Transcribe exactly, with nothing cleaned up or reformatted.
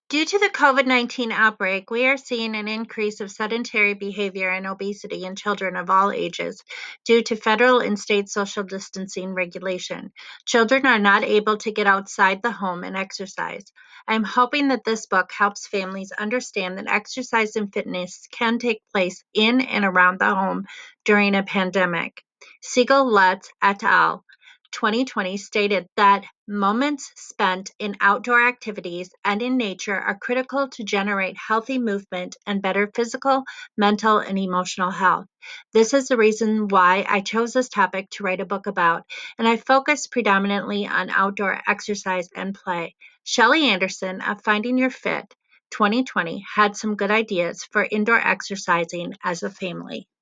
Due to the COVID nineteen outbreak, we are seeing an increase of sedentary behavior and obesity in children of all ages due to federal and state social distancing regulation. Children are not able to get outside the home and exercise. I'm hoping that this book helps families understand that exercise and fitness can take place in and around the home during a pandemic. Siegel Lutz et al. twenty twenty stated that moments spent in outdoor activities and in nature are critical to generate healthy movement and better physical, mental, and emotional health. This is the reason why I chose this topic to write a book about, and I focus predominantly on outdoor exercise and play. Shelley Anderson of Finding Your Fit twenty twenty had some good ideas for indoor exercising as a family.